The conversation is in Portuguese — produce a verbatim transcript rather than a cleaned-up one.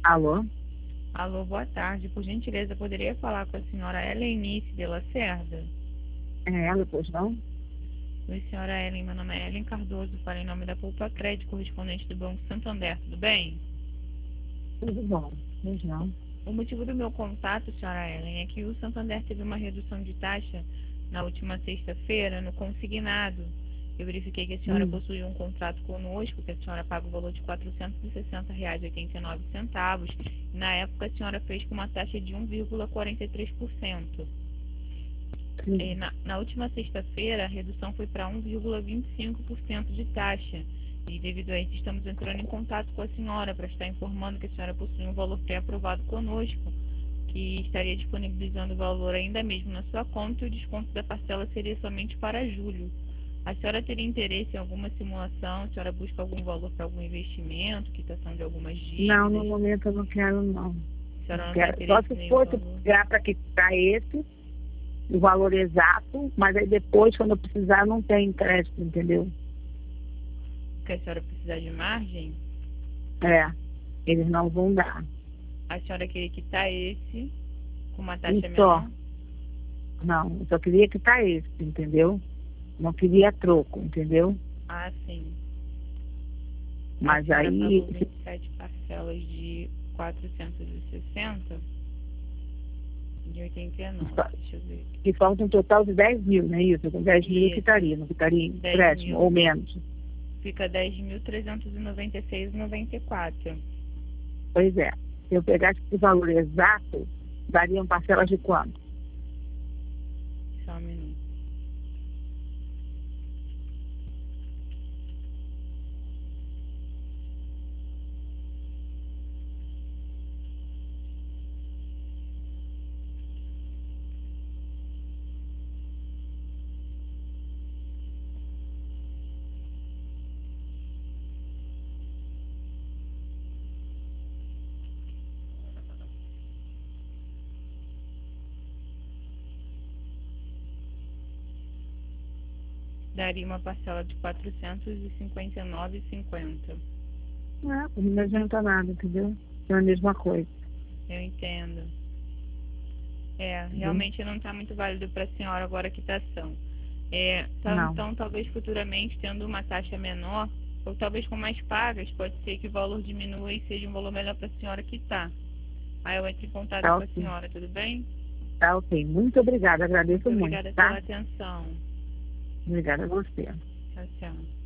Alô? Alô, boa tarde. Por gentileza, poderia falar com a senhora Helenice de Lacerda? É ela, pois não? Oi, senhora Ellen. Meu nome é Ellen Cardoso. Falo em nome da Poupa Crédito, correspondente do Banco Santander. Tudo bem? Tudo bom, pois não. O motivo do meu contato, senhora Ellen, é que o Santander teve uma redução de taxa na última sexta-feira no consignado. Eu verifiquei que a senhora Hum, possuía um contrato conosco, que a senhora paga o valor de quatrocentos e sessenta reais e oitenta e nove centavos. E na época a senhora fez com uma taxa de um vírgula quarenta e três por cento. E sim. na, na última sexta-feira, a redução foi para um vírgula vinte e cinco por cento de taxa. E devido a isso, estamos entrando em contato com a senhora para estar informando que a senhora possui um valor pré-aprovado conosco, que estaria disponibilizando o valor ainda mesmo na sua conta e o desconto da parcela seria somente para julho. A senhora teria interesse em alguma simulação? A senhora busca algum valor para algum investimento, quitação de algumas Não, no dívidas? momento eu não quero, não. A Não senhora não tem quero. Só interesse se em nenhum fosse valor? pegar para quitar esse, o valor exato, mas aí depois, quando eu precisar, não tem crédito, entendeu? Porque a senhora precisar de margem? É, eles não vão dar. A senhora queria quitar esse com uma E taxa só. menor? Não, eu só queria quitar esse, entendeu? Não queria troco, entendeu? Ah, sim. A Mas senhora aí, pagou vinte e sete parcelas de quatrocentos e sessenta de oitenta e nove. Deixa eu ver aqui. que falta um total de dez mil, não é isso? Com dez mil eu Isso. quitaria, não quitaria dez empréstimo, ou mil. menos. Fica dez mil trezentos e noventa e seis e noventa e quatro. Pois é. Se eu pegasse esse valor exato, dariam parcelas de quanto? Só um minuto. Daria uma parcela de quatrocentos e cinquenta e nove e cinquenta. É, não adianta nada, entendeu? É a mesma coisa, Eu entendo. É, entendeu? realmente não está muito válido para a senhora agora a quitação. É, tá- Não. então, talvez futuramente, tendo uma taxa menor, ou talvez com mais pagas, pode ser que o valor diminua e seja um valor melhor para a senhora quitar. Aí eu entro em contato Tá com a ok. senhora, tudo bem? Tá ok. Muito obrigada, Muito agradeço muito, obrigada pela tá? atenção. Obrigada a você. Tchau, tchau.